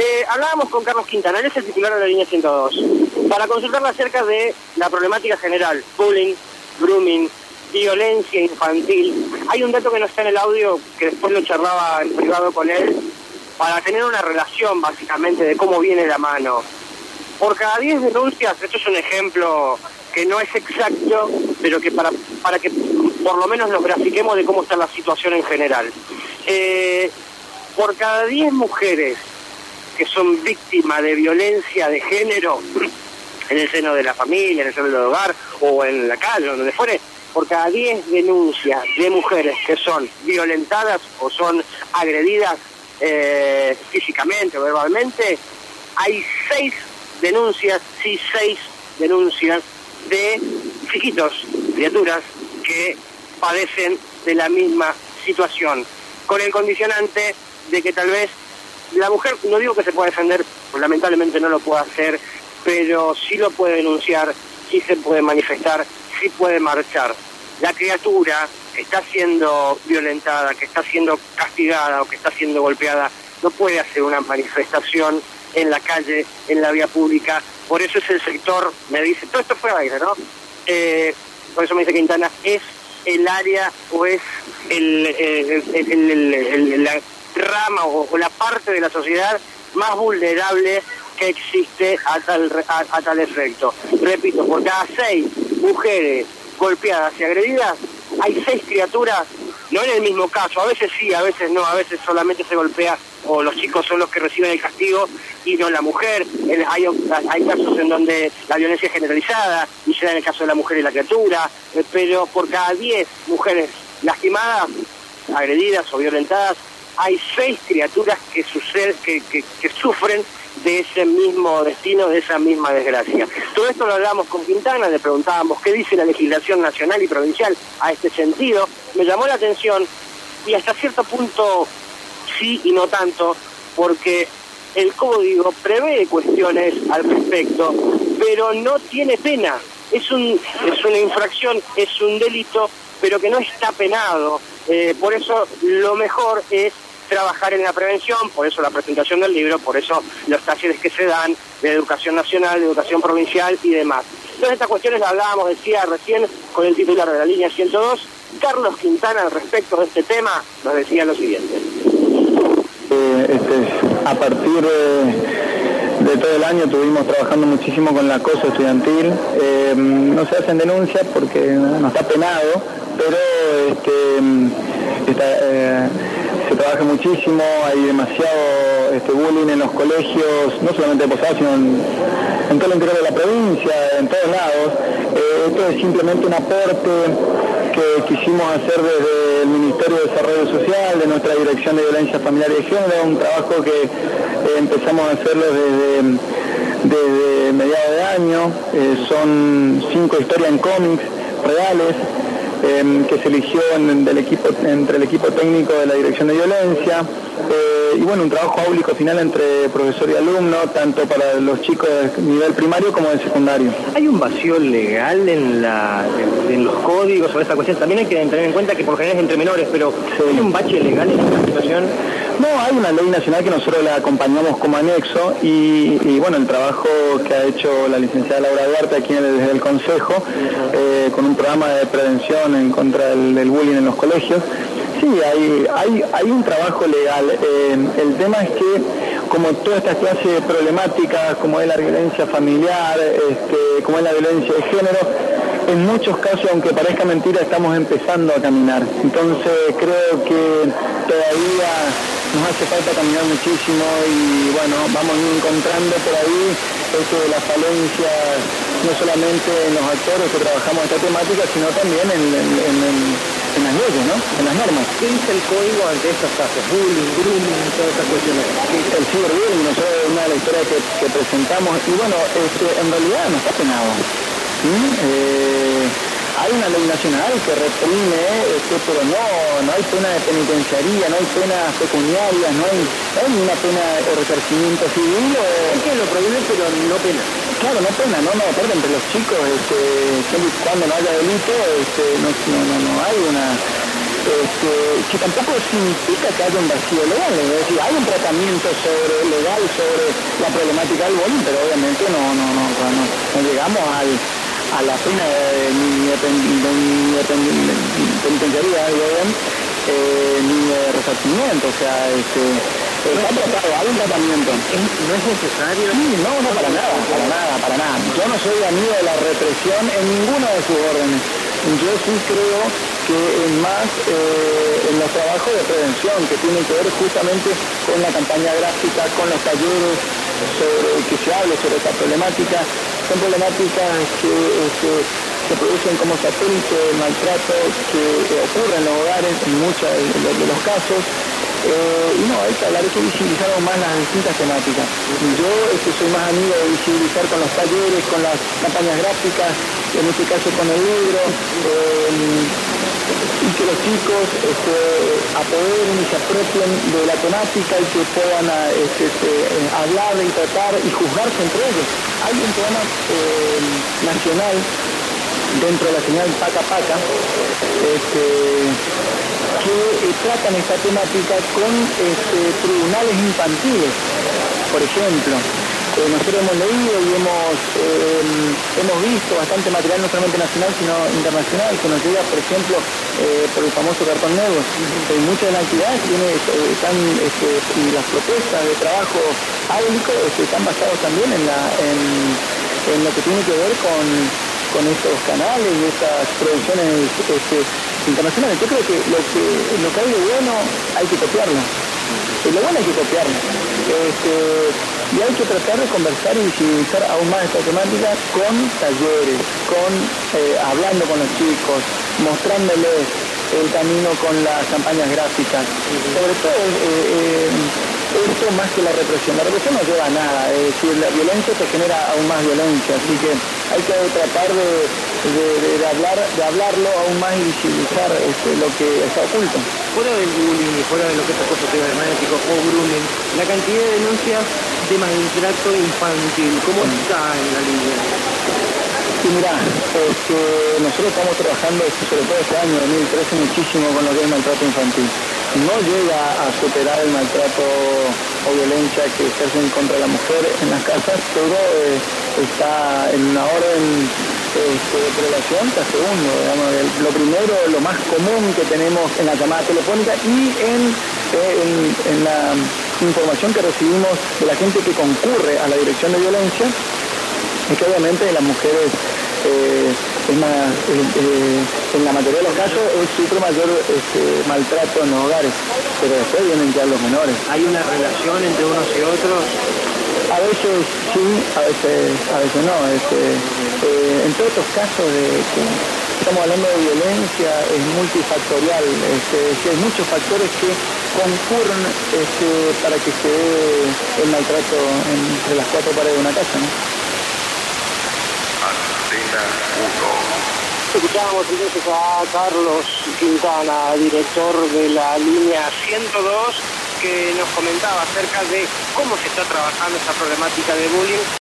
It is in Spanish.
Hablábamos con Carlos Quintana, él es el titular de la línea 102, para consultarle acerca de la problemática general, bullying, grooming, violencia infantil. Hay un dato que no está en el audio, que después lo charlaba en privado con él, para tener una relación básicamente de cómo viene la mano. Por cada 10 denuncias, esto es un ejemplo que no es exacto, pero que para que por lo menos nos grafiquemos de cómo está la situación en general. Por cada 10 mujeres que son víctimas de violencia de género, en el seno de la familia, en el seno del hogar o en la calle, donde fuere, por cada 10 denuncias de mujeres que son violentadas o son agredidas físicamente o verbalmente, hay 6 denuncias de chiquitos, criaturas que padecen de la misma situación, con el condicionante de que tal vez la mujer, no digo que se pueda defender, pues lamentablemente no lo puede hacer, pero sí lo puede denunciar, sí se puede manifestar, sí puede marchar. La criatura que está siendo violentada, que está siendo castigada o que está siendo golpeada, no puede hacer una manifestación en la calle, en la vía pública. Por eso es el sector, me dice, todo esto fue al aire, ¿no? Por eso me dice Quintana, es el área o es la rama o la parte de la sociedad más vulnerable que existe a tal efecto. Repito, por cada 6 mujeres golpeadas y agredidas, hay 6 criaturas, no en el mismo caso, a veces sí, a veces no, a veces solamente se golpea o los chicos son los que reciben el castigo y no la mujer. Hay casos en donde la violencia es generalizada y se da en el caso de la mujer y la criatura, pero por cada 10 mujeres lastimadas, agredidas o violentadas, hay 6 criaturas que sufren de ese mismo destino, de esa misma desgracia. Todo esto lo hablamos con Quintana, le preguntábamos qué dice la legislación nacional y provincial a este sentido. Me llamó la atención y hasta cierto punto sí y no tanto, porque el código prevé cuestiones al respecto, pero no tiene pena. Es una infracción, es un delito, pero que no está penado. Por eso lo mejor es trabajar en la prevención, por eso la presentación del libro, por eso los talleres que se dan de educación nacional, de educación provincial y demás. Todas estas cuestiones las hablábamos, decía recién, con el titular de la línea 102, Carlos Quintana, al respecto de este tema, nos decía lo siguiente. A partir de todo el año estuvimos trabajando muchísimo con el acoso estudiantil. No se hacen denuncias porque no está penado, pero se trabaja muchísimo, hay demasiado bullying en los colegios, no solamente de Posadas, sino en todo el interior de la provincia, en todos lados. Esto es simplemente un aporte que quisimos hacer desde el Ministerio de Desarrollo Social, de nuestra Dirección de Violencia Familiar y de Género, un trabajo que empezamos a hacerlo desde mediados de año. Son 5 historias en cómics reales, que se eligió entre el equipo técnico de la Dirección de Violencia, y bueno, un trabajo áulico final entre profesor y alumno, tanto para los chicos de nivel primario como de secundario. ¿Hay un vacío legal en los códigos sobre esta cuestión? También hay que tener en cuenta que por general es entre menores, pero sí. ¿Hay un bache legal en esta situación? No, hay una ley nacional que nosotros la acompañamos como anexo y bueno, el trabajo que ha hecho la licenciada Laura Duarte aquí desde el Consejo, con un programa de prevención en contra del bullying en los colegios. Sí, hay un trabajo legal. El tema es que, como todas estas clases de problemáticas, como es la violencia familiar, como es la violencia de género, en muchos casos, aunque parezca mentira, estamos empezando a caminar. Entonces creo que todavía nos hace falta caminar muchísimo y bueno, vamos encontrando por ahí esto de las falencias, no solamente en los actores que trabajamos esta temática, sino también en las leyes, ¿no? En las normas. ¿Qué dice el código ante estos casos? Bullying, grooming, todas estas cuestiones. El ciberbullying, nosotros es una de las historias que presentamos y bueno, en realidad no está penado. Hay una ley nacional que reprime, pero no hay pena de penitenciaría, no hay penas pecuniarias, no hay ninguna pena de resarcimiento civil. Es que lo prohíbe, pero no pena. Claro, no pena, aparte entre los chicos, siempre y cuando no haya delito, no hay que tampoco significa que haya un vacío legal, es decir, hay un tratamiento legal sobre la problemática del bullying, pero obviamente no llegamos a la pena de penitenciaría, ni de resarcimiento, o sea, está tratado, hay un tratamiento. ¿No es necesario? Sí, no, para nada. Yo no soy amigo de la represión en ninguna de sus órdenes. Yo sí creo que es más en los trabajos de prevención, que tienen que ver justamente con la campaña gráfica, con los talleres, que se hable sobre esta problemática. Son problemáticas que se producen como satélite del maltrato que ocurre en los hogares en muchos de los casos. Y no, hay que hablar, hay que visibilizar aún más las distintas temáticas. Yo soy más amigo de visibilizar con los talleres, con las campañas gráficas, en este caso con el libro, y que los chicos apoderen y se apropien de la temática y que puedan hablar y tratar y juzgarse entre ellos. Hay un programa nacional dentro de la señal Paca Paca que tratan esta temática con tribunales infantiles, por ejemplo. Nosotros hemos leído y hemos visto bastante material, no solamente nacional, sino internacional, que nos llega, por ejemplo, por el famoso cartón negro. Muchas de las actividades y las propuestas de trabajo áulico están basadas también en lo que tiene que ver con estos canales y estas producciones internacionales. Yo creo que lo que hay de bueno hay que copiarlo. Lo bueno hay que copiarlo. Y hay que tratar de conversar y visibilizar aún más esta temática con talleres, hablando con los chicos, mostrándoles el camino con las campañas gráficas. Sobre todo esto más que la represión. La represión no lleva a nada, es decir, la violencia te genera aún más violencia, así que hay que tratar de hablarlo aún más y visibilizar lo que está oculto. Fuera del bullying y fuera de lo que es acoso cibernético o grooming, la cantidad de denuncias de maltrato infantil, ¿cómo está en la línea? Sí, mirá, nosotros estamos trabajando, sobre todo este año 2013, muchísimo con lo que es maltrato infantil. No llega a superar el maltrato o violencia que ejercen contra la mujer en las casas, pero está en una orden de prelación que segundo. Digamos, lo primero, lo más común que tenemos en la llamada telefónica y en la información que recibimos de la gente que concurre a la dirección de violencia, es que obviamente las mujeres en la mayoría de los casos sufre mayor maltrato en los hogares, pero después vienen ya los menores. ¿Hay una relación entre unos y otros? A veces sí, a veces no. En todos estos casos que estamos hablando de violencia es multifactorial, hay muchos factores que concurren para que se dé el maltrato entre las cuatro paredes de una casa, ¿no? Escuchábamos entonces a Carlos Quintana, director de la línea 102, que nos comentaba acerca de cómo se está trabajando esta problemática de bullying.